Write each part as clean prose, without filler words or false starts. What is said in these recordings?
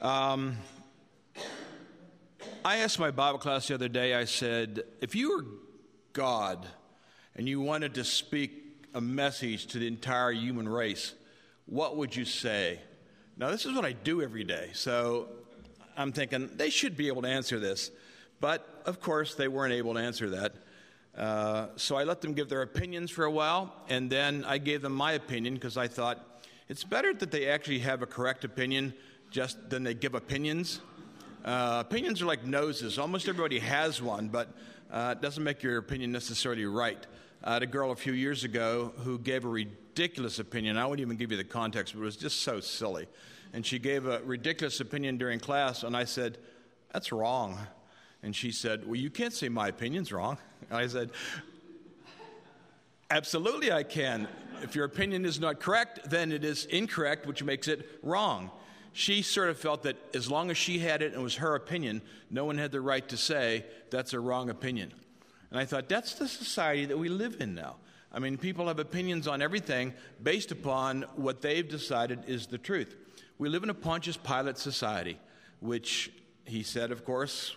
I asked my Bible class the other day, I said, if you were God and you wanted to speak a message to the entire human race, what would you say? Now, this is what I do every day, so I'm thinking they should be able to answer this. But, of course, they weren't able to answer that. So I let them give their opinions for a while, and then I gave them my opinion because I thought it's better that they actually have a correct opinion just than they give opinions. Opinions are like noses. Almost everybody has one, but it doesn't make your opinion necessarily right. I had a girl a few years ago who gave a ridiculous opinion. I won't even give you the context, but it was just so silly. And she gave a ridiculous opinion during class, and I said, "That's wrong." And she said, "Well, you can't say my opinion's wrong." And I said, "Absolutely I can. If your opinion is not correct, then it is incorrect, which makes it wrong." She sort of felt that as long as she had it and it was her opinion, no one had the right to say that's a wrong opinion. And I thought, that's the society that we live in now. I mean, people have opinions on everything based upon what they've decided is the truth. We live in a Pontius Pilate society, which he said, of course,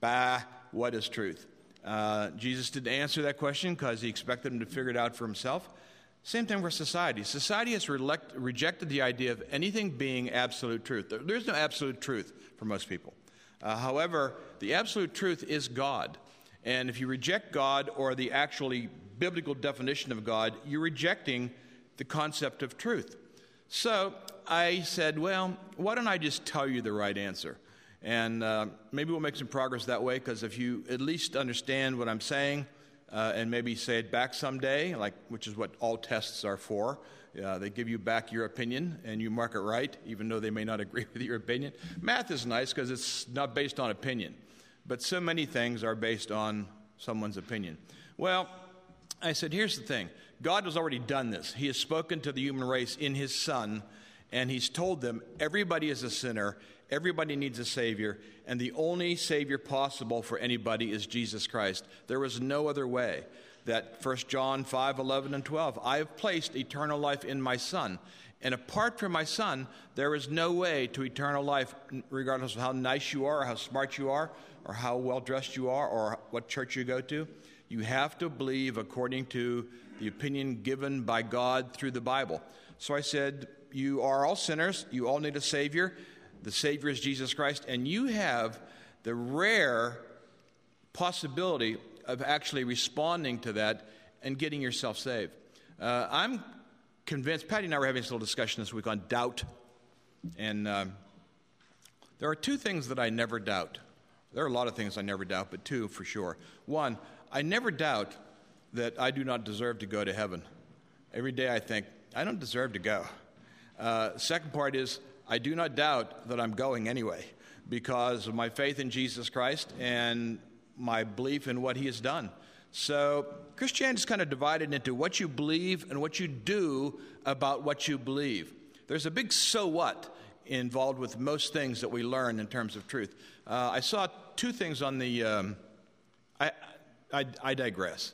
what is truth? Jesus didn't answer that question because he expected him to figure it out for himself. Same thing for society. Society has rejected the idea of anything being absolute truth. There's no absolute truth for most people. However, the absolute truth is God. And if you reject God or the actually biblical definition of God, you're rejecting the concept of truth. So I said, well, why don't I just tell you the right answer? And maybe we'll make some progress that way, because if you at least understand what I'm saying, and maybe say it back someday, which is what all tests are for. They give you back your opinion, and you mark it right, even though they may not agree with your opinion. Math is nice because it's not based on opinion. But so many things are based on someone's opinion. Well, I said, here's the thing. God has already done this. He has spoken to the human race in his Son, and he's told them everybody is a sinner, everybody needs a Savior, and the only Savior possible for anybody is Jesus Christ. There was no other way. That 1 John 5:11 and 12, I have placed eternal life in my Son, and apart from my Son, there is no way to eternal life, regardless of how nice you are, or how smart you are, or how well-dressed you are, or what church you go to. You have to believe according to the opinion given by God through the Bible. So I said, you are all sinners, you all need a Savior. The Savior is Jesus Christ, and you have the rare possibility of actually responding to that and getting yourself saved. I'm convinced, Patty and I were having this little discussion this week on doubt, and there are two things that I never doubt. There are a lot of things I never doubt, but two for sure. One, I never doubt that I do not deserve to go to heaven. Every day I think, I don't deserve to go. Second part is, I do not doubt that I'm going anyway because of my faith in Jesus Christ and my belief in what he has done. So Christianity is kind of divided into what you believe and what you do about what you believe. There's a big so what involved with most things that we learn in terms of truth. I saw two things on the... I digress.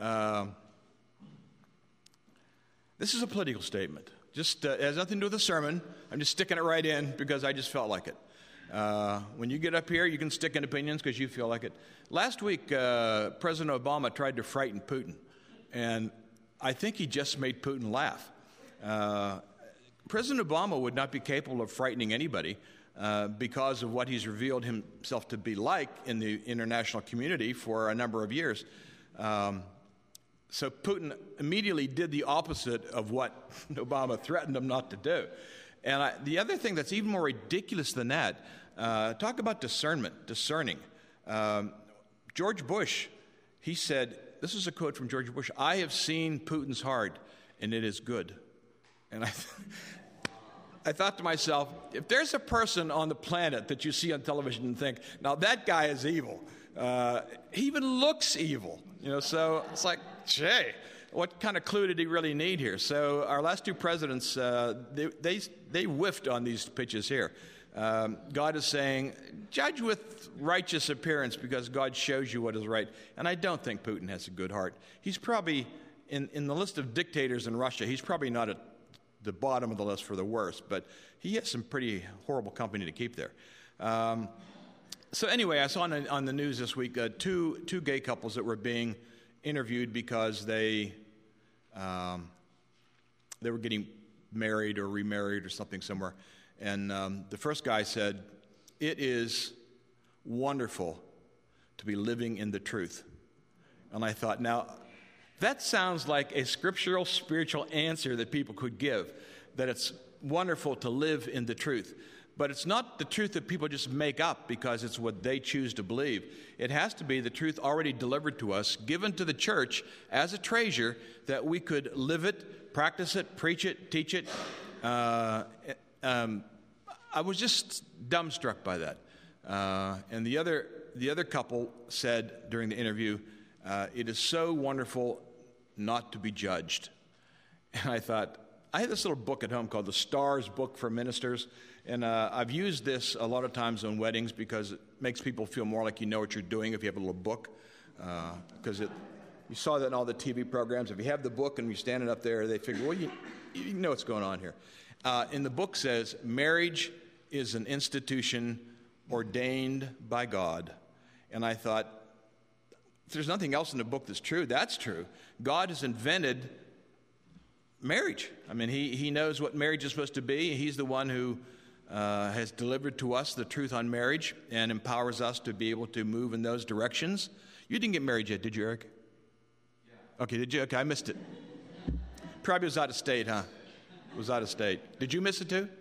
This is a political statement. Just it has nothing to do with the sermon. I'm just sticking it right in because I just felt like it. When you get up here, you can stick in opinions because you feel like it. Last week, President Obama tried to frighten Putin, and I think he just made Putin laugh. President Obama would not be capable of frightening anybody because of what he's revealed himself to be like in the international community for a number of years. So Putin immediately did the opposite of what Obama threatened him not to do. And the other thing that's even more ridiculous than that, talk about discerning. George Bush, he said, this is a quote from George Bush, I have seen Putin's heart, and it is good. And I thought to myself, if there's a person on the planet that you see on television and think, now that guy is evil, he even looks evil. So it's like, Jay, what kind of clue did he really need here? So our last two presidents, they whiffed on these pitches here. God is saying, judge with righteous appearance because God shows you what is right. And I don't think Putin has a good heart. He's probably, in the list of dictators in Russia, he's probably not at the bottom of the list for the worst, but he has some pretty horrible company to keep there. So anyway, I saw on the news this week two gay couples that were being interviewed because they were getting married or remarried or something somewhere. And the first guy said, "It is wonderful to be living in the truth." And I thought, now, that sounds like a scriptural, spiritual answer that people could give, that it's wonderful to live in the truth. But it's not the truth that people just make up because it's what they choose to believe. It has to be the truth already delivered to us, given to the church as a treasure, that we could live it, practice it, preach it, teach it. I was just dumbstruck by that. And the other couple said during the interview, "It is so wonderful not to be judged." And I thought, I have this little book at home called the Stars Book for Ministers, and I've used this a lot of times on weddings because it makes people feel more like you know what you're doing if you have a little book. Because you saw that in all the TV programs. If you have the book and you're standing up there, they figure, well, you know what's going on here. And the book says, marriage is an institution ordained by God. And I thought, if there's nothing else in the book that's true, that's true. God has invented marriage. I mean, he knows what marriage is supposed to be. He's the one who has delivered to us the truth on marriage and empowers us to be able to move in those directions. You didn't get married yet, did you, Eric? Yeah. Okay, did you? Okay, I missed it. Probably was out of state, huh? Was out of state. Did you miss it too?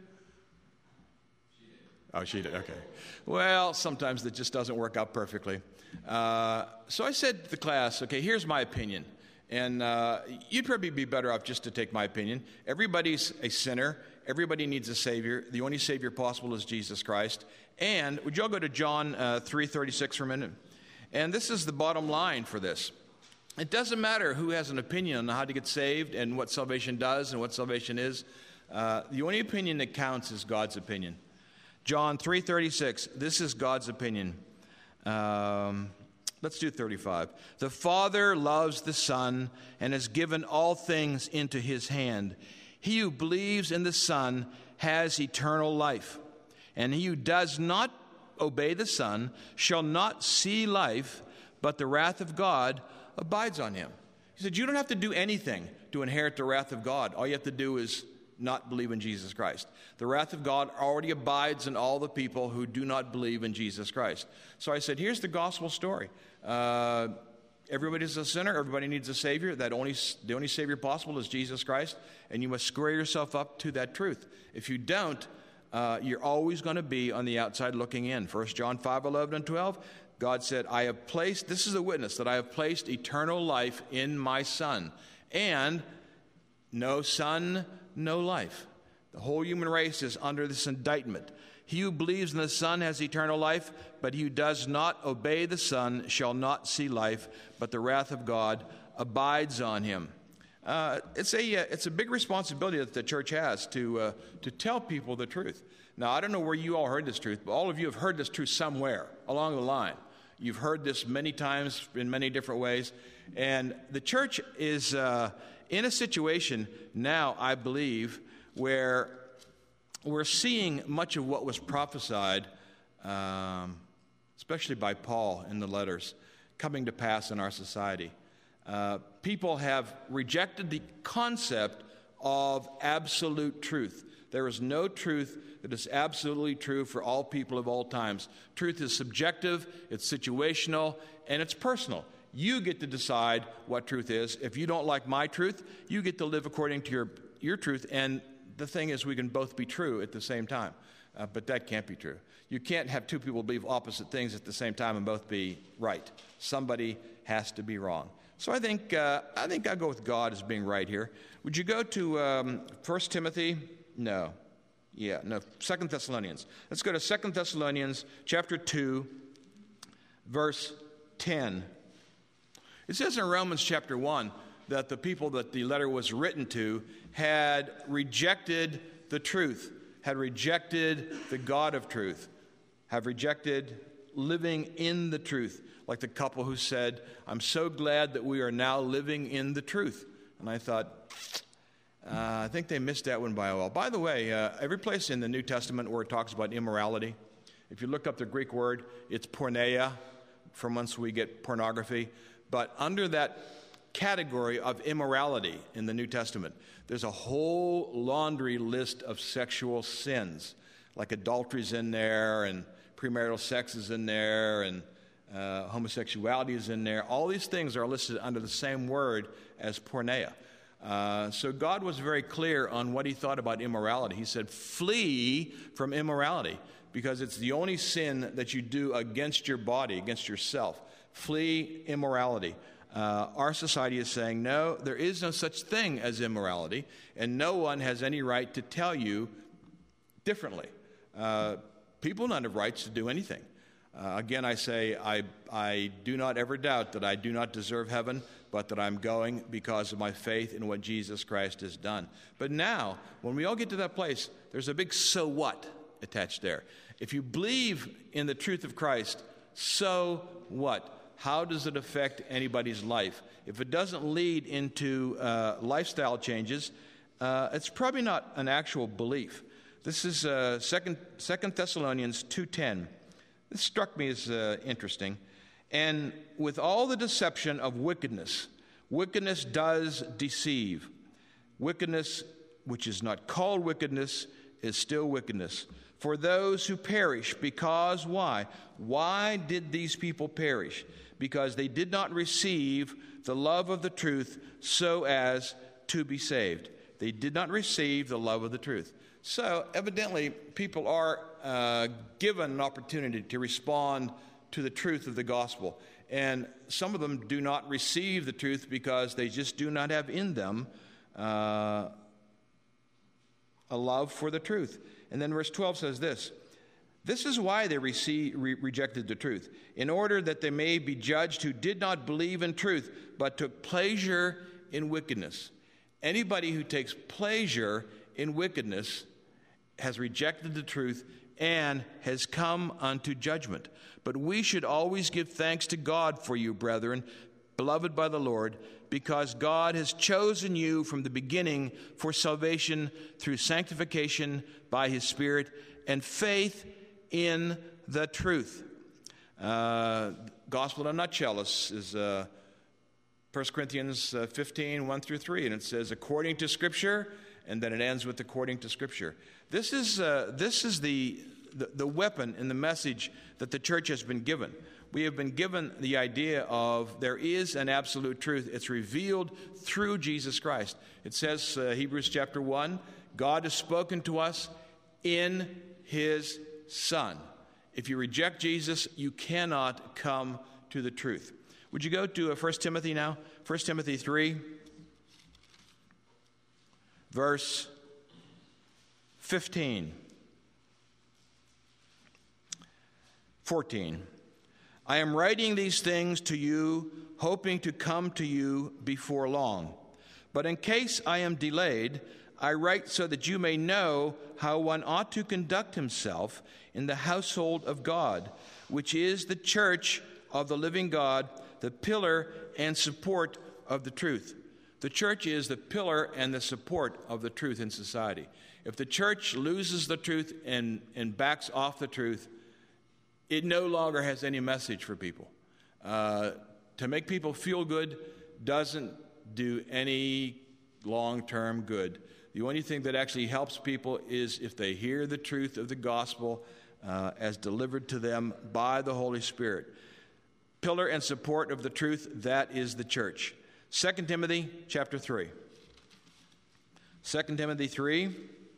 She did. Oh, she did, okay. Well, sometimes it just doesn't work out perfectly. So I said to the class, okay, here's my opinion. And you'd probably be better off just to take my opinion. Everybody's a sinner. Everybody needs a Savior. The only Savior possible is Jesus Christ. And would you all go to John 3:36 for a minute? And this is the bottom line for this. It doesn't matter who has an opinion on how to get saved and what salvation does and what salvation is. The only opinion that counts is God's opinion. John 3:36, this is God's opinion. Let's do 35. The Father loves the Son and has given all things into his hand. He who believes in the Son has eternal life, and he who does not obey the Son shall not see life, but the wrath of God abides on him. He said, you don't have to do anything to inherit the wrath of God. All you have to do is not believe in Jesus Christ. The wrath of God already abides in all the people who do not believe in Jesus Christ. So I said, here's the gospel story. Everybody's a sinner. Everybody needs a Savior. The only Savior possible is Jesus Christ, and you must square yourself up to that truth. If you don't, you're always going to be on the outside looking in. 1 John 5:11 and 12, God said, this is a witness, that I have placed eternal life in my Son, and no Son, no life. The whole human race is under this indictment. He who believes in the Son has eternal life, but he who does not obey the Son shall not see life, but the wrath of God abides on him. It's a big responsibility that the church has to tell people the truth. Now, I don't know where you all heard this truth, but all of you have heard this truth somewhere along the line. You've heard this many times in many different ways. And the church is in a situation now, I believe, where we're seeing much of what was prophesied, especially by Paul in the letters, coming to pass in our society. People have rejected the concept of absolute truth. There is no truth that is absolutely true for all people of all times. Truth is subjective, it's situational, and it's personal. You get to decide what truth is. If you don't like my truth, you get to live according to your truth. And the thing is, we can both be true at the same time. But that can't be true. You can't have two people believe opposite things at the same time and both be right. Somebody has to be wrong. So I think I'll go with God as being right here. Would you go to 1 Timothy? No. 2 Thessalonians. Let's go to 2 Thessalonians chapter 2, verse 10. It says in Romans chapter 1 that the people that the letter was written to had rejected the truth, had rejected the God of truth, have rejected living in the truth, like the couple who said, I'm so glad that we are now living in the truth. And I thought, I think they missed that one by a while. By the way, every place in the New Testament where it talks about immorality, if you look up the Greek word, it's porneia, from whence we get pornography. But under that category of immorality in the New Testament, there's a whole laundry list of sexual sins, like adultery's in there, and premarital sex is in there, and homosexuality is in there. All these things are listed under the same word as porneia. So God was very clear on what he thought about immorality. He said, flee from immorality, because it's the only sin that you do against your body, against yourself. Flee immorality. Our society is saying, no, there is no such thing as immorality, and no one has any right to tell you differently. People don't have rights to do anything. Again, I say, I do not ever doubt that I do not deserve heaven, but that I'm going because of my faith in what Jesus Christ has done. But now, when we all get to that place, there's a big so what attached there. If you believe in the truth of Christ, so what? How does it affect anybody's life? If it doesn't lead into lifestyle changes, it's probably not an actual belief. This is 2 Thessalonians 2:10. This struck me as interesting. And with all the deception of wickedness, wickedness does deceive. Wickedness, which is not called wickedness, is still wickedness. For those who perish, because why? Why did these people perish? Because they did not receive the love of the truth so as to be saved. They did not receive the love of the truth. So evidently, people are given an opportunity to respond to the truth of the gospel. And some of them do not receive the truth because they just do not have in them a love for the truth. And then verse 12 says this. This is why they rejected the truth, in order that they may be judged who did not believe in truth, but took pleasure in wickedness. Anybody who takes pleasure in wickedness has rejected the truth and has come unto judgment. But we should always give thanks to God for you, brethren, beloved by the Lord, because God has chosen you from the beginning for salvation through sanctification by his Spirit and faith in the truth. Gospel in a nutshell is 1 Corinthians 15, 1 through 3, and it says, according to Scripture, and then it ends with according to Scripture. This is the weapon and the message that the church has been given. We have been given the idea of there is an absolute truth. It's revealed through Jesus Christ. It says, Hebrews chapter 1, God has spoken to us in his Son. If you reject Jesus, you cannot come to the truth. Would you go to 1 Timothy now? 1 Timothy 3, verse 14. I am writing these things to you, hoping to come to you before long. But in case I am delayed, I write so that you may know how one ought to conduct himself in the household of God, which is the church of the living God, the pillar and support of the truth. The church is the pillar and the support of the truth in society. If the church loses the truth and backs off the truth, it no longer has any message for people. To make people feel good doesn't do any long-term good. The only thing that actually helps people is if they hear the truth of the gospel as delivered to them by the Holy Spirit. Pillar and support of the truth, that is the church. 2 Timothy chapter 3. 2 Timothy 3,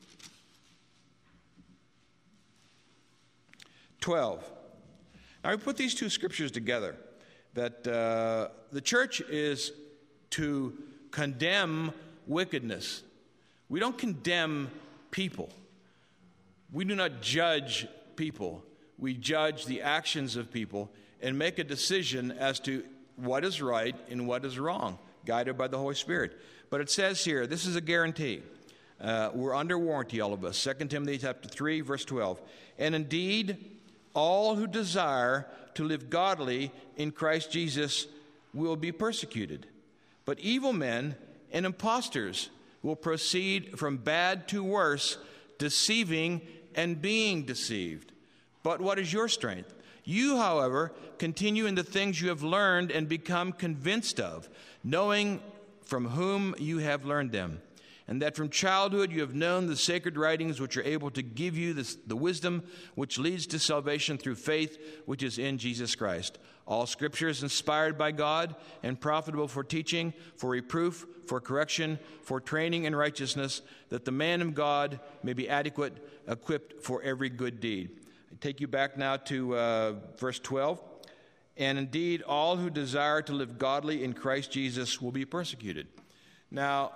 12. Now, we put these two scriptures together, that the church is to condemn wickedness. We don't condemn people. We do not judge people. We judge the actions of people and make a decision as to what is right and what is wrong, guided by the Holy Spirit. But it says here, this is a guarantee. We're under warranty, all of us. 2 Timothy chapter 3, verse 12. And indeed, all who desire to live godly in Christ Jesus will be persecuted. But evil men and impostors will proceed from bad to worse, deceiving and being deceived. But what is your strength? You, however, continue in the things you have learned and become convinced of, knowing from whom you have learned them, and that from childhood you have known the sacred writings, which are able to give you the wisdom which leads to salvation through faith, which is in Jesus Christ. All Scripture is inspired by God and profitable for teaching, for reproof, for correction, for training in righteousness, that the man of God may be adequate, equipped for every good deed. I take you back now to verse 12. And indeed, all who desire to live godly in Christ Jesus will be persecuted. Now,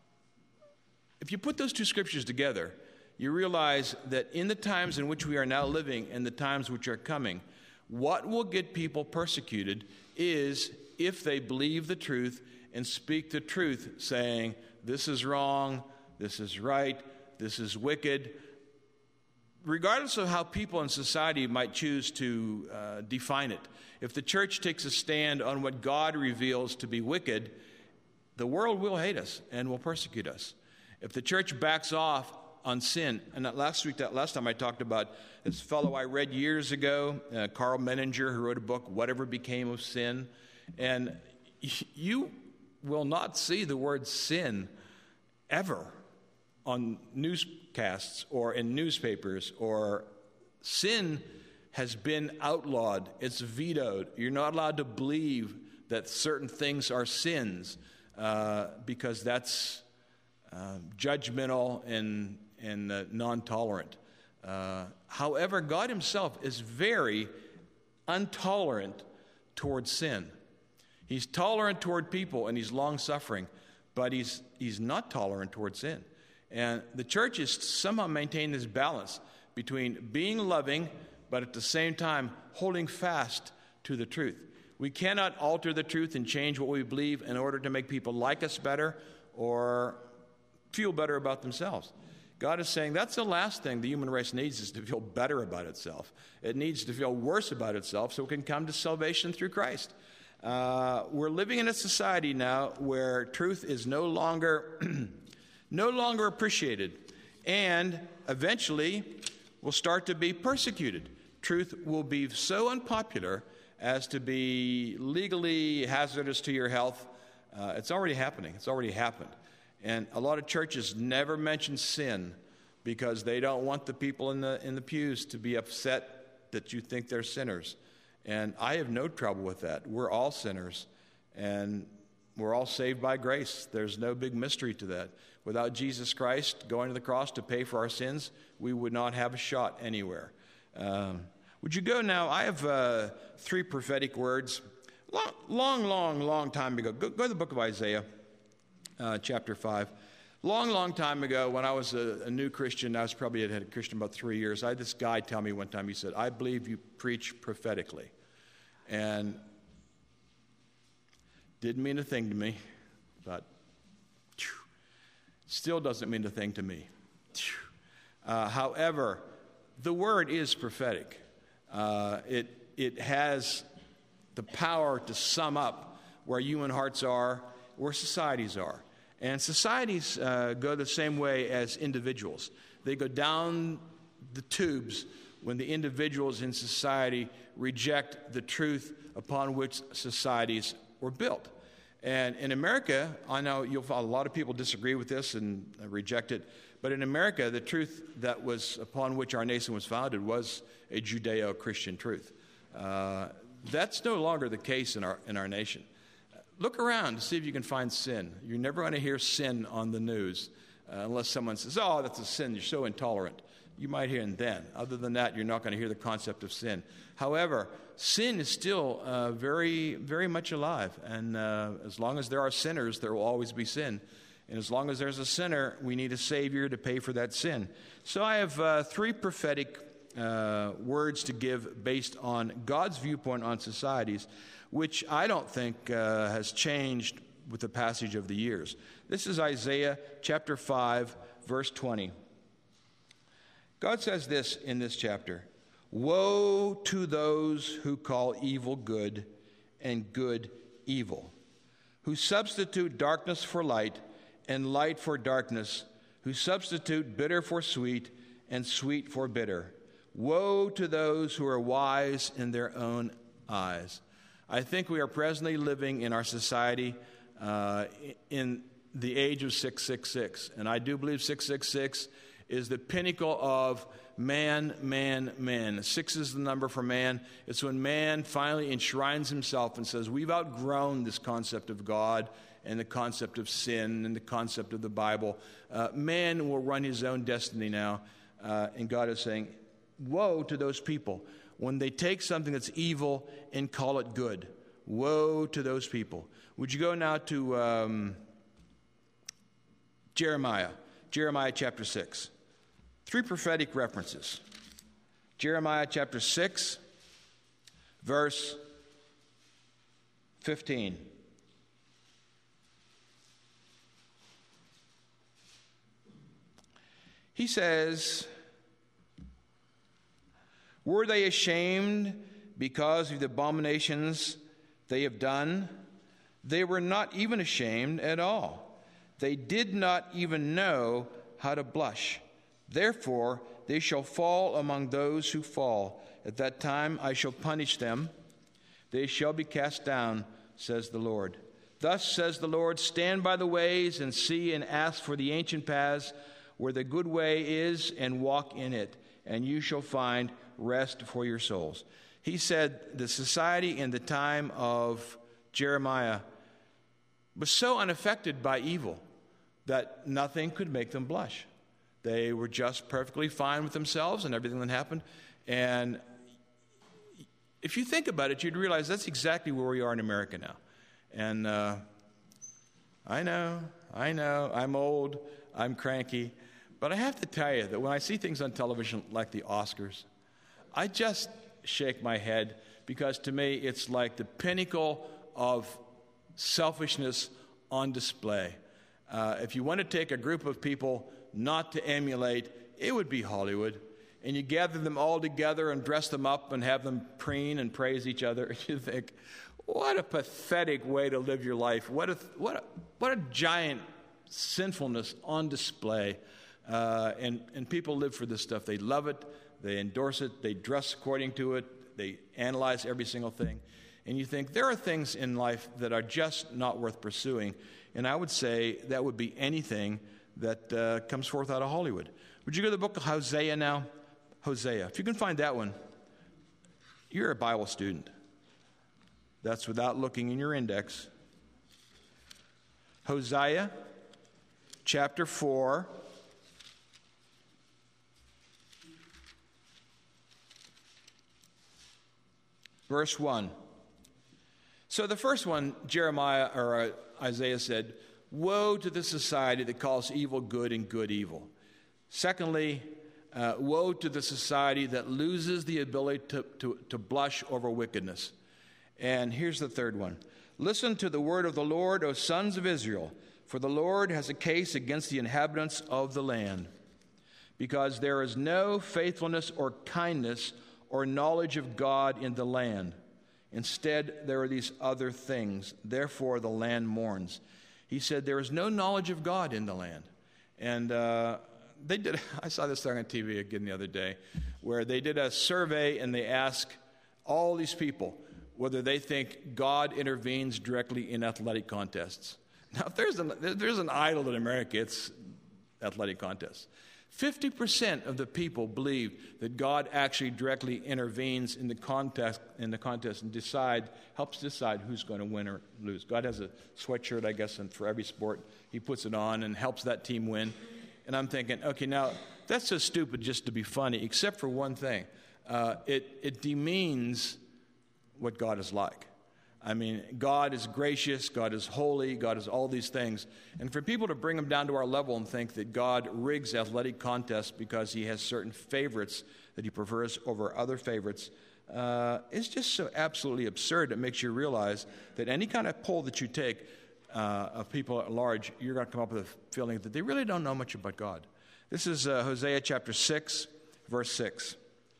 if you put those two scriptures together, you realize that in the times in which we are now living and the times which are coming, what will get people persecuted is if they believe the truth and speak the truth, saying, this is wrong, this is right, this is wicked. Regardless of how people in society might choose to define it, if the church takes a stand on what God reveals to be wicked, the world will hate us and will persecute us. If the church backs off on sin, and last time I talked about this fellow I read years ago, Carl Menninger, who wrote a book, Whatever Became of Sin, and you will not see the word sin ever on newscasts or in newspapers, or sin has been outlawed. It's vetoed. You're not allowed to believe that certain things are sins because that's judgmental and non-tolerant. However, God himself is very intolerant toward sin. He's tolerant toward people and he's long-suffering, but he's not tolerant toward sin. And the church is somehow maintaining this balance between being loving, but at the same time holding fast to the truth. We cannot alter the truth and change what we believe in order to make people like us better or feel better about themselves. God is saying that's the last thing the human race needs, is to feel better about itself. It needs to feel worse about itself so it can come to salvation through Christ. We're living in a society now where truth is no longer appreciated, and eventually will start to be persecuted. Truth will be so unpopular as to be legally hazardous to your health. It's already happening. It's already happened. And a lot of churches never mention sin because they don't want the people in the pews to be upset that you think they're sinners. And I have no trouble with that. We're all sinners, and we're all saved by grace. There's no big mystery to that. Without Jesus Christ going to the cross to pay for our sins, we would not have a shot anywhere. Would you go now? I have 3 prophetic words. Long time ago. Go to the book of Isaiah, chapter 5. Long time ago, when I was a new Christian, I was probably had a Christian about 3 years, I had this guy tell me one time, he said, I believe you preach prophetically. And didn't mean a thing to me, but still doesn't mean a thing to me. However, the word is prophetic. It has the power to sum up where human hearts are, where societies are. And societies go the same way as individuals. They go down the tubes when the individuals in society reject the truth upon which societies were built. And in America, I know you'll find a lot of people disagree with this and reject it, but in America, the truth that was upon which our nation was founded was a Judeo-Christian truth. That's no longer the case in our nation. Look around to see if you can find sin. You're never going to hear sin on the news unless someone says, oh, that's a sin, you're so intolerant. You might hear it then. Other than that, you're not going to hear the concept of sin. However, sin is still very, very much alive. And as long as there are sinners, there will always be sin. And as long as there's a sinner, we need a Savior to pay for that sin. So I have 3 prophetic words to give based on God's viewpoint on societies, which I don't think has changed with the passage of the years. This is Isaiah chapter 5, verse 20. God says this in this chapter, woe to those who call evil good and good evil, who substitute darkness for light and light for darkness, who substitute bitter for sweet and sweet for bitter. Woe to those who are wise in their own eyes. I think we are presently living in our society in the age of 666. And I do believe 666 is the pinnacle of man, man, man. 6 is the number for man. It's when man finally enshrines himself and says, we've outgrown this concept of God and the concept of sin and the concept of the Bible. Man will run his own destiny now. And God is saying, woe to those people when they take something that's evil and call it good. Woe to those people. Would you go now to Jeremiah chapter 6. 3 prophetic references. Jeremiah chapter 6, verse 15. He says, were they ashamed because of the abominations they have done? They were not even ashamed at all. They did not even know how to blush. Therefore, they shall fall among those who fall. At that time I shall punish them. They shall be cast down, says the Lord. Thus says the Lord, stand by the ways and see and ask for the ancient paths where the good way is, and walk in it, and you shall find rest for your souls. He said the society in the time of Jeremiah was so unaffected by evil that nothing could make them blush. They were just perfectly fine with themselves and everything that happened. And if you think about it, you'd realize that's exactly where we are in America now. And I know, I'm old, I'm cranky, but I have to tell you that when I see things on television like the Oscars, I just shake my head, because to me it's like the pinnacle of selfishness on display. If you want to take a group of people not to emulate, it would be Hollywood. And you gather them all together and dress them up and have them preen and praise each other. You think, what a pathetic way to live your life. What a giant sinfulness on display. And people live for this stuff. They love it. They endorse it. They dress according to it. They analyze every single thing. And you think there are things in life that are just not worth pursuing. And I would say that would be anything that comes forth out of Hollywood. Would you go to the book of Hosea now? Hosea. If you can find that one, you're a Bible student. That's without looking in your index. Hosea chapter 4. Verse 1. So the first one, Jeremiah or Isaiah said, woe to the society that calls evil good and good evil. Secondly, woe to the society that loses the ability to blush over wickedness. And here's the third one. Listen to the word of the Lord, O sons of Israel, for the Lord has a case against the inhabitants of the land, because there is no faithfulness or kindness or knowledge of God in the land. Instead, there are these other things. Therefore, the land mourns. He said there is no knowledge of God in the land. And they did. I saw this thing on TV again the other day, where they did a survey and they asked all these people whether they think God intervenes directly in athletic contests. Now, if there's an idol in America, it's athletic contests. 50% of the people believe that God actually directly intervenes in the contest and helps decide who's going to win or lose. God has a sweatshirt, I guess, and for every sport he puts it on and helps that team win. And I'm thinking, okay, now that's so stupid just to be funny, except for one thing. It demeans what God is like. I mean, God is gracious, God is holy, God is all these things. And for people to bring them down to our level and think that God rigs athletic contests because he has certain favorites that he prefers over other favorites is just so absolutely absurd. It makes you realize that any kind of poll that you take of people at large, you're going to come up with a feeling that they really don't know much about God. This is Hosea chapter 6, verse 6.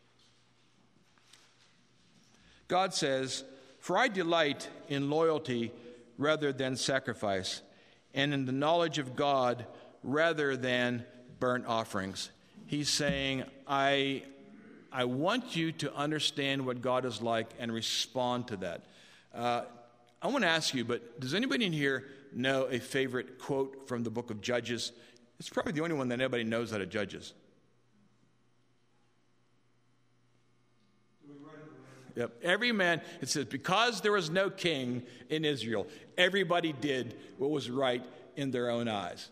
God says, for I delight in loyalty rather than sacrifice, and in the knowledge of God rather than burnt offerings. He's saying, I want you to understand what God is like and respond to that. I want to ask you, but does anybody in here know a favorite quote from the book of Judges? It's probably the only one that anybody knows out of Judges. Yep. Every man, it says, because there was no king in Israel, everybody did what was right in their own eyes.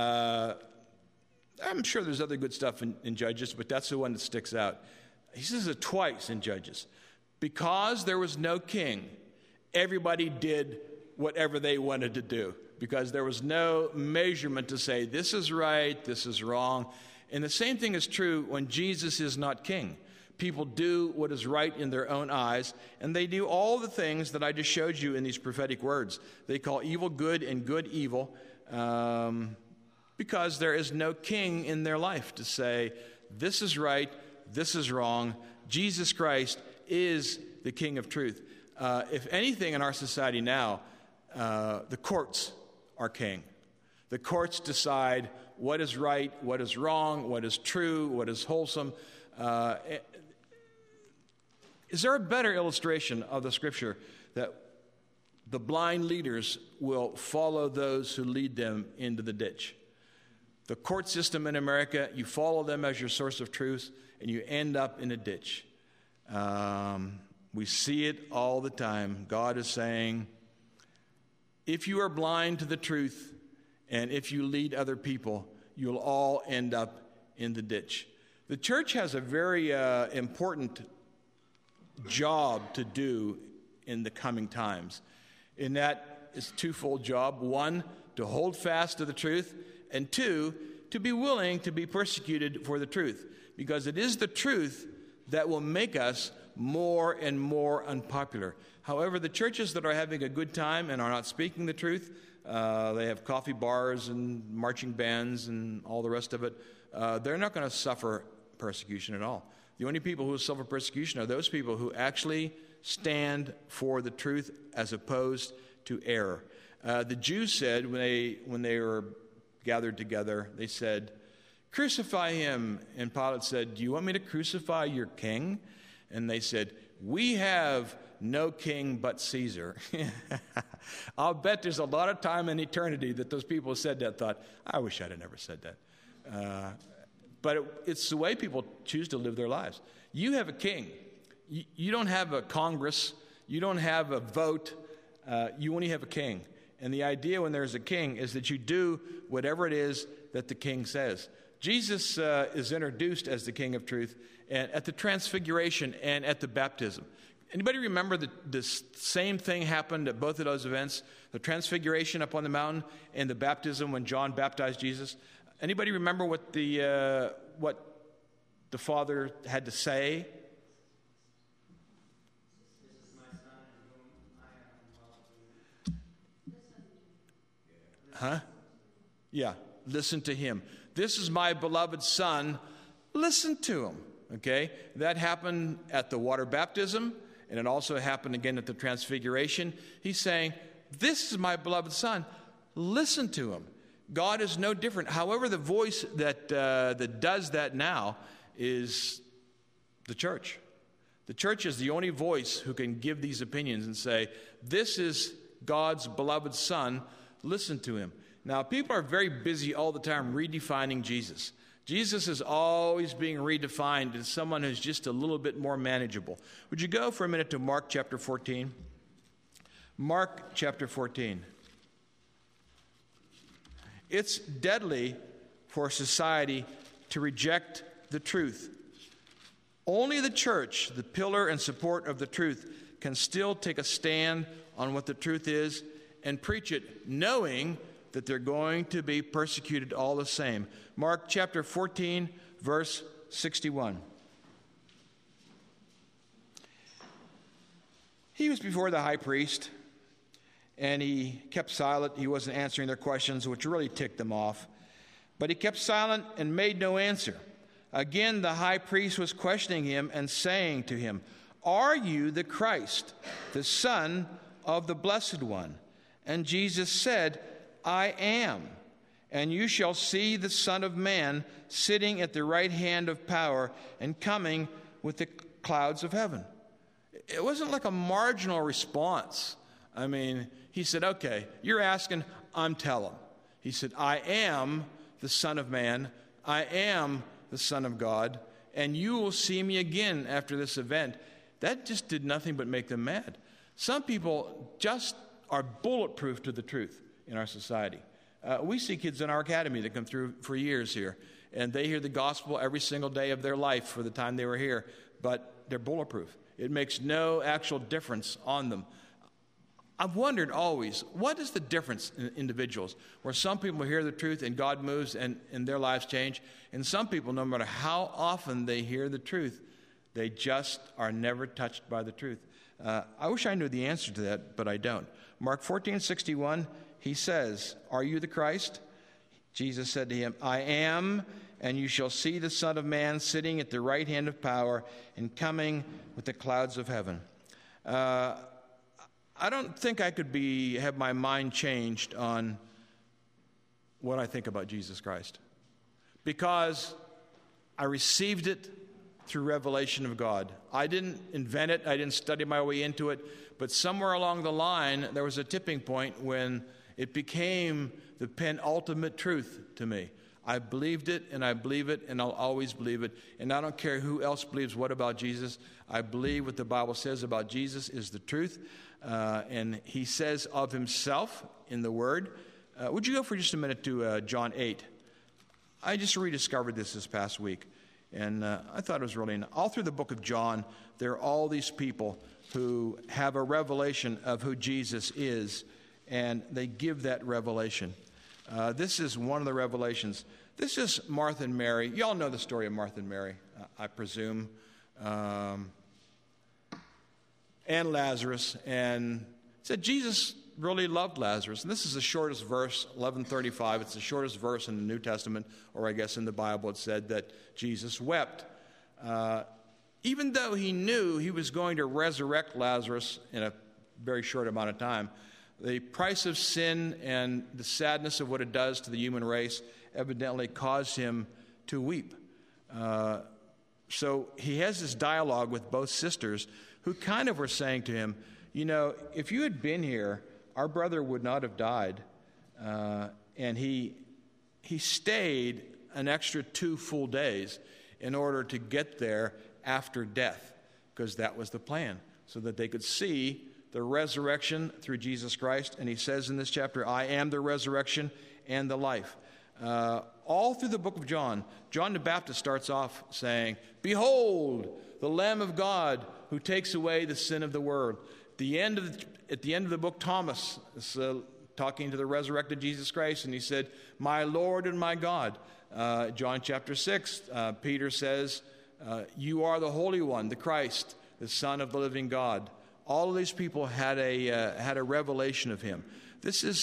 I'm sure there's other good stuff in Judges, but that's the one that sticks out. He says it twice in Judges. Because there was no king, everybody did whatever they wanted to do. Because there was no measurement to say, this is right, this is wrong. And the same thing is true when Jesus is not king. People do what is right in their own eyes, and they do all the things that I just showed you in these prophetic words. They call evil good and good evil, because there is no king in their life to say, this is right, this is wrong. Jesus Christ is the King of truth. If anything in our society now, the courts are king. The courts decide what is right, what is wrong, what is true, what is wholesome. Is there a better illustration of the scripture that the blind leaders will follow those who lead them into the ditch? The court system in America, you follow them as your source of truth, and you end up in a ditch. We see it all the time. God is saying, if you are blind to the truth, and if you lead other people, you'll all end up in the ditch. The church has a very important job to do in the coming times. And that is a twofold job. One, to hold fast to the truth, and two, to be willing to be persecuted for the truth. Because it is the truth that will make us more and more unpopular. However, the churches that are having a good time and are not speaking the truth, they have coffee bars and marching bands and all the rest of it, they're not going to suffer persecution at all. The only people who will suffer persecution are those people who actually stand for the truth as opposed to error. The Jews said when they were gathered together, they said, crucify him. And Pilate said, do you want me to crucify your king? And they said, we have no king but Caesar. I'll bet there's a lot of time in eternity that those people said that, thought, I wish I'd have never said that. But it's the way people choose to live their lives. You have a king. You don't have a Congress. You don't have a vote. You only have a king. And the idea when there's a king is that you do whatever it is that the king says. Jesus is introduced as the King of Truth at the Transfiguration and at the baptism. Anybody remember that this same thing happened at both of those events? The Transfiguration up on the mountain and the baptism when John baptized Jesus? Anybody remember what the Father had to say? This is my son in whom I am well pleased. Huh? Yeah, listen to him. This is my beloved son. Listen to him. Okay? That happened at the water baptism, and it also happened again at the Transfiguration. He's saying, this is my beloved son. Listen to him. God is no different. However, the voice that does that now is the church. The church is the only voice who can give these opinions and say, this is God's beloved son. Listen to him. Now, people are very busy all the time redefining Jesus. Jesus is always being redefined as someone who's just a little bit more manageable. Would you go for a minute to Mark chapter 14? Mark chapter 14. It's deadly for society to reject the truth. Only the church, the pillar and support of the truth, can still take a stand on what the truth is and preach it, knowing that they're going to be persecuted all the same. Mark chapter 14, verse 61. He was before the high priest, and he kept silent. He wasn't answering their questions, which really ticked them off. But he kept silent and made no answer. Again, the high priest was questioning him and saying to him, are you the Christ, the Son of the Blessed One? And Jesus said, I am. And you shall see the Son of Man sitting at the right hand of power and coming with the clouds of heaven. It wasn't like a marginal response. I mean, he said, okay, you're asking, I'm telling. He said, I am the Son of Man. I am the Son of God. And you will see me again after this event. That just did nothing but make them mad. Some people just are bulletproof to the truth in our society. We see kids in our academy that come through for years here, and they hear the gospel every single day of their life for the time they were here, but they're bulletproof. It makes no actual difference on them. I've wondered always, what is the difference in individuals where some people hear the truth and God moves and their lives change, and some people, no matter how often they hear the truth, they just are never touched by the truth. I wish I knew the answer to that, but I don't. Mark 14:61, he says, are you the Christ? Jesus said to him, I am, and you shall see the Son of Man sitting at the right hand of power and coming with the clouds of heaven. I don't think I could have my mind changed on what I think about Jesus Christ, because I received it through revelation of God. I didn't invent it. I didn't study my way into it. But somewhere along the line, there was a tipping point when it became the penultimate truth to me. I believed it, and I believe it, and I'll always believe it. And I don't care who else believes what about Jesus. I believe what the Bible says about Jesus is the truth. And he says of himself in the Word. Would you go for just a minute to John 8? I just rediscovered this past week. And I thought it was really nice. All through the book of John, there are all these people who have a revelation of who Jesus is, and they give that revelation. This is one of the revelations. This is Martha and Mary. You all know the story of Martha and Mary, I presume, and Lazarus. And it said Jesus really loved Lazarus. And this is the shortest verse, 11:35. It's the shortest verse in the New Testament, or I guess in the Bible it said that Jesus wept. Even though he knew he was going to resurrect Lazarus in a very short amount of time, the price of sin and the sadness of what it does to the human race evidently caused him to weep. So he has this dialogue with both sisters who kind of were saying to him, you know, if you had been here, our brother would not have died. And he stayed an extra 2 full days in order to get there after death, because that was the plan, so that they could see the resurrection through Jesus Christ. And he says in this chapter, I am the resurrection and the life. All through the book of John, John the Baptist starts off saying, behold, the Lamb of God who takes away the sin of the world. At the end of the book, Thomas is talking to the resurrected Jesus Christ, and he said, my Lord and my God. John chapter 6, Peter says, you are the Holy One, the Christ, the Son of the living God. All of these people had a revelation of him. This is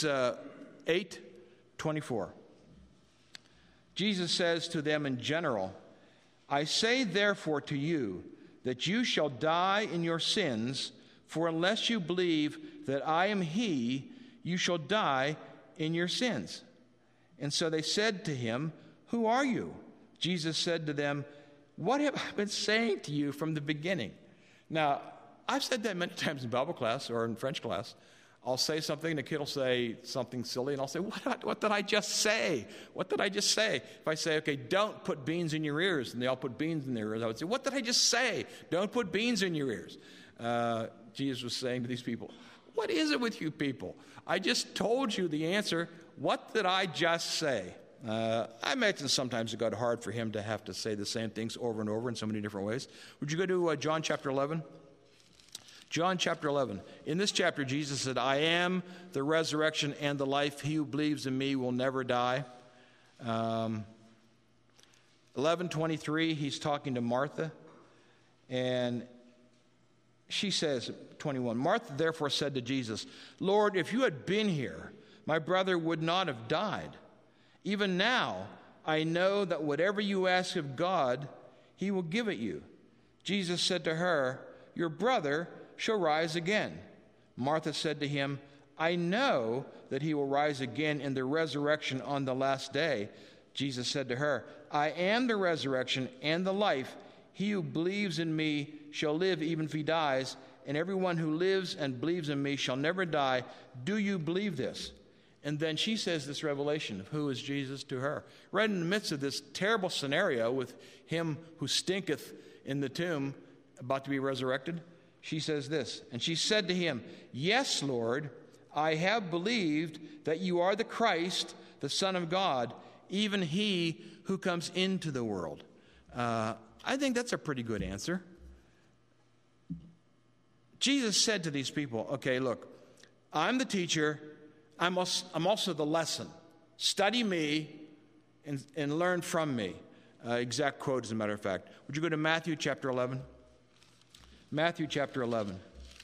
8:24. Jesus says to them in general, I say therefore to you that you shall die in your sins, for unless you believe that I am he, you shall die in your sins. And so they said to him, who are you? Jesus said to them, what have I been saying to you from the beginning? Now, I've said that many times in Bible class or in French class. I'll say something, and the kid will say something silly, and I'll say, what did I just say? What did I just say? If I say, okay, don't put beans in your ears, and they all put beans in their ears, I would say, what did I just say? Don't put beans in your ears. Jesus was saying to these people, what is it with you people? I just told you the answer. What did I just say? I imagine sometimes it got hard for him to have to say the same things over and over in so many different ways. Would you go to John chapter 11? John chapter 11. In this chapter, Jesus said, I am the resurrection and the life. He who believes in me will never die. 11:23, he's talking to Martha. And she says, 21, Martha therefore said to Jesus, Lord, if you had been here, my brother would not have died. Even now, I know that whatever you ask of God, he will give it you. Jesus said to her, your brother shall rise again. Martha said to him, I know that he will rise again in the resurrection on the last day. Jesus said to her, I am the resurrection and the life. He who believes in me shall live even if he dies, and everyone who lives and believes in me shall never die. Do you believe this? And then she says this revelation of who is Jesus to her. Right in the midst of this terrible scenario with him who stinketh in the tomb about to be resurrected, she says this, and she said to him, Yes, Lord, I have believed that you are the Christ, the Son of God, even he who comes into the world. I think that's a pretty good answer. Jesus said to these people, okay, look, I'm the teacher. I'm also the lesson. Study me and learn from me. Exact quote, as a matter of fact. Would you go to Matthew chapter 11? Matthew chapter 11.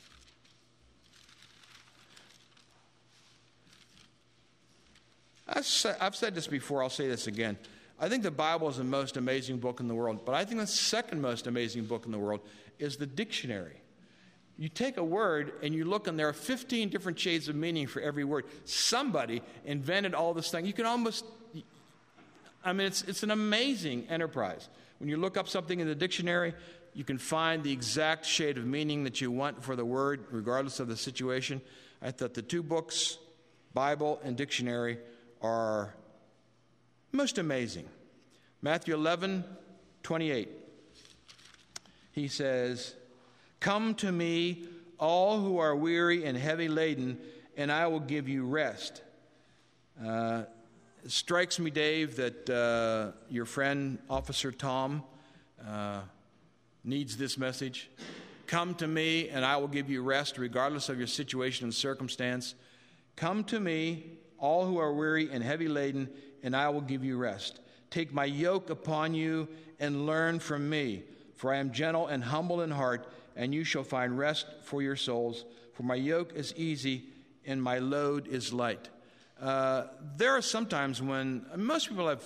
I've said this before. I'll say this again. I think the Bible is the most amazing book in the world, but I think the second most amazing book in the world is the dictionary. You take a word and you look, and there are 15 different shades of meaning for every word. Somebody invented all this thing. You can almost, it's an amazing enterprise. When you look up something in the dictionary, you can find the exact shade of meaning that you want for the word, regardless of the situation. I thought the two books, Bible and dictionary, are most amazing. Matthew 11:28. He says, Come to me, all who are weary and heavy laden, and I will give you rest. It strikes me, Dave, that your friend, Officer Tom, needs this message. Come to me, and I will give you rest, regardless of your situation and circumstance. Come to me, all who are weary and heavy laden, and I will give you rest. Take my yoke upon you and learn from me, for I am gentle and humble in heart, and you shall find rest for your souls. For my yoke is easy and my load is light. There are some times when most people have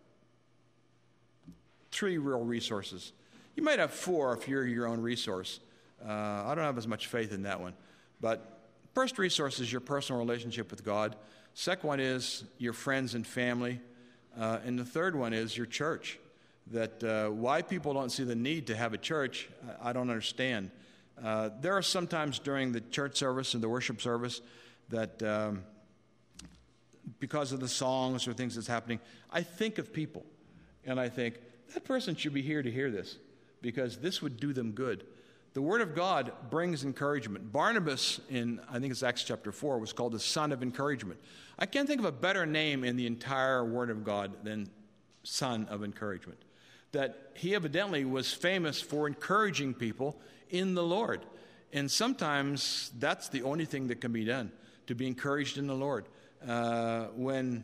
3 real resources. You might have 4 if you're your own resource. I don't have as much faith in that one. But first resource is your personal relationship with God. Second one is your friends and family. And the third one is your church. That why people don't see the need to have a church, I don't understand. There are some times during the church service and the worship service that because of the songs or things that's happening, I think of people. And I think, that person should be here to hear this because this would do them good. The Word of God brings encouragement. Barnabas, in I think it's Acts chapter 4, was called the son of encouragement. I can't think of a better name in the entire Word of God than son of encouragement. That he evidently was famous for encouraging people in the Lord. And sometimes that's the only thing that can be done, to be encouraged in the Lord. When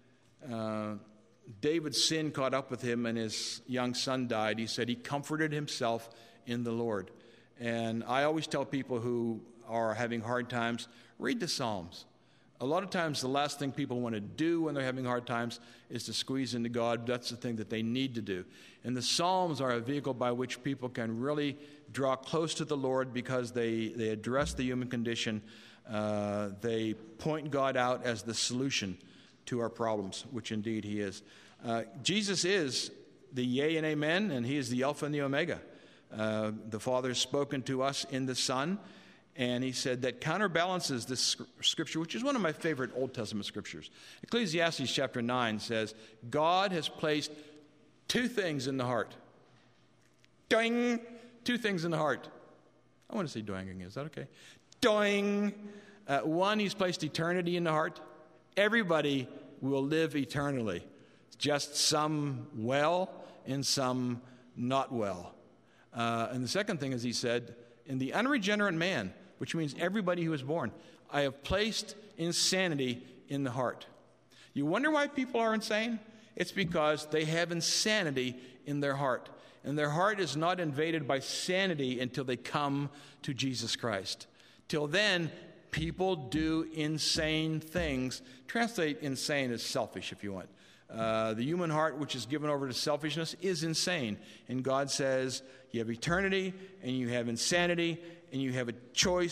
David's sin caught up with him and his young son died, he said he comforted himself in the Lord. And I always tell people who are having hard times, read the Psalms. A lot of times the last thing people want to do when they're having hard times is to squeeze into God. That's the thing that they need to do. And the Psalms are a vehicle by which people can really draw close to the Lord because they address the human condition. They point God out as the solution to our problems, which indeed he is. Jesus is the yea and amen, and he is the Alpha and the Omega. The Father has spoken to us in the Son, and he said that counterbalances this scripture, which is one of my favorite Old Testament scriptures. Ecclesiastes chapter 9 says, God has placed 2 things in the heart. Doing! 2 things in the heart. I want to say doing again. Is that okay? Doing! One, he's placed eternity in the heart. Everybody will live eternally. Just some well and some not well. And the second thing is he said, in the unregenerate man, which means everybody who is born, I have placed insanity in the heart. You wonder why people are insane? It's because they have insanity in their heart. And their heart is not invaded by sanity until they come to Jesus Christ. Till then, people do insane things. Translate insane as selfish if you want. The human heart, which is given over to selfishness, is insane. And God says, you have eternity, and you have insanity, and you have a choice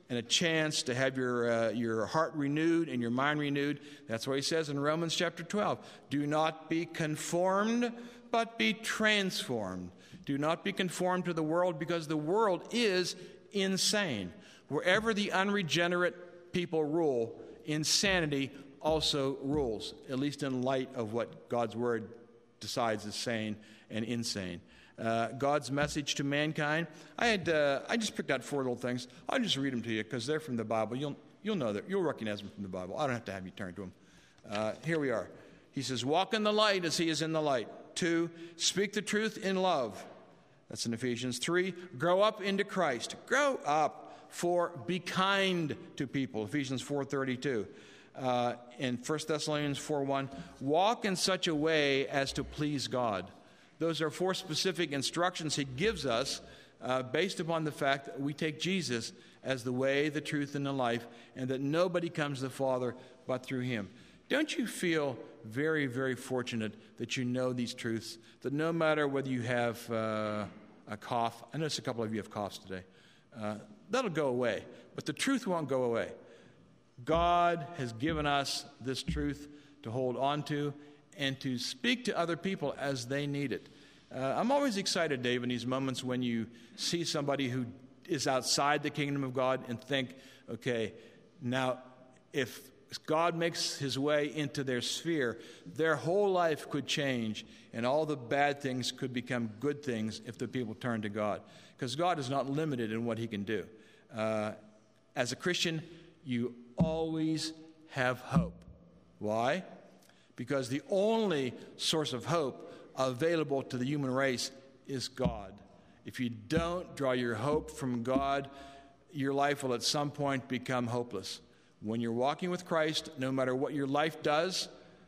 and a chance to have your heart renewed and your mind renewed. That's what he says in Romans chapter 12. Do not be conformed, but be transformed. Do not be conformed to the world, because the world is insane. Wherever the unregenerate people rule, insanity also rules, at least in light of what God's word decides is sane and insane. God's message to mankind. I just picked out 4 little things. I'll just read them to you because they're from the Bible. You'll know that. You'll recognize them from the Bible. I don't have to have you turn to them. Here we are. He says, walk in the light as he is in the light. 2, speak the truth in love. That's in Ephesians. 3, grow up into Christ. Grow up. 4, be kind to people. Ephesians 4:32. In 1 Thessalonians 4:1, walk in such a way as to please God. Those are 4 specific instructions he gives us based upon the fact that we take Jesus as the way, the truth, and the life, and that nobody comes to the Father but through him. Don't you feel very, very fortunate that you know these truths, that no matter whether you have a cough, I notice a couple of you have coughs today, that'll go away, but the truth won't go away. God has given us this truth to hold on to and to speak to other people as they need it. I'm always excited, Dave, in these moments when you see somebody who is outside the kingdom of God and think, okay, now if God makes his way into their sphere, their whole life could change and all the bad things could become good things if the people turn to God. Because God is not limited in what he can do. As a Christian, you always have hope. Why? Because the only source of hope available to the human race is God. If you don't draw your hope from God, your life will at some point become hopeless. When you're walking with Christ, no matter what your life does,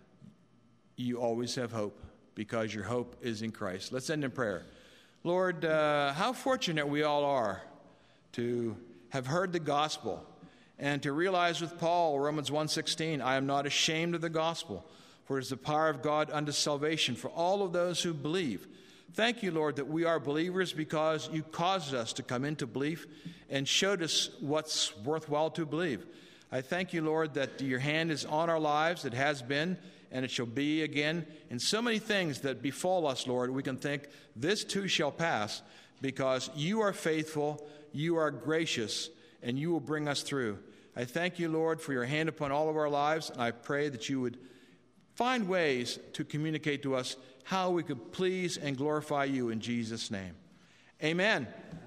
you always have hope because your hope is in Christ. Let's end in prayer. Lord, how fortunate we all are to have heard the gospel and to realize with Paul, Romans 1:16, I am not ashamed of the gospel, for it is the power of God unto salvation for all of those who believe. Thank you, Lord, that we are believers because you caused us to come into belief and showed us what's worthwhile to believe. I thank you, Lord, that your hand is on our lives. It has been, and it shall be again. In so many things that befall us, Lord, we can think, this too shall pass, because you are faithful, you are gracious, and you will bring us through. I thank you, Lord, for your hand upon all of our lives, and I pray that you would find ways to communicate to us how we could please and glorify you in Jesus' name. Amen.